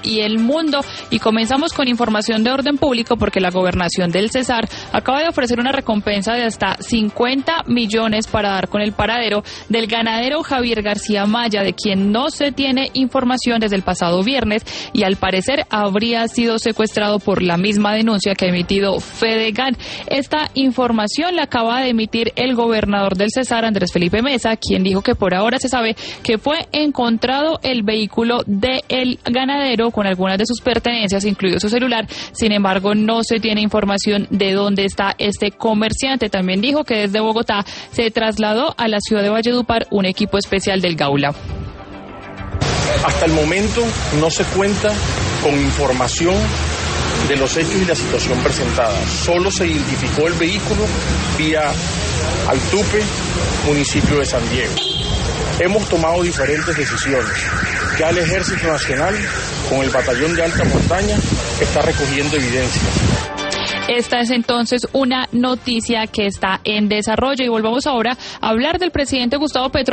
y el mundo. Y comenzamos con información de orden público porque la gobernación del Cesar acaba de ofrecer una recompensa de hasta 50 millones para dar con el paradero del ganadero Javier García Maya, de quien no se tiene información desde el pasado viernes y al parecer habría sido secuestrado por la misma denuncia que ha emitido Fedegan. Esta información la acaba de emitir el gobernador del Cesar, Andrés Felipe Mesa, quien dijo que por ahora se sabe que fue encontrado el vehículo del ganadero con algunas de sus pertenencias, incluido su celular. Sin embargo, no se tiene información de dónde está este comerciante. También dijo que desde Bogotá se trasladó a la ciudad de Valledupar un equipo especial del Gaula. Hasta el momento no se cuenta con información de los hechos y la situación presentada. Solo se identificó el vehículo vía Altupe, municipio de San Diego. Hemos tomado diferentes decisiones. Ya el Ejército Nacional, con el Batallón de Alta Montaña, está recogiendo evidencia. Esta es entonces una noticia que está en desarrollo y volvamos ahora a hablar del presidente Gustavo Petro.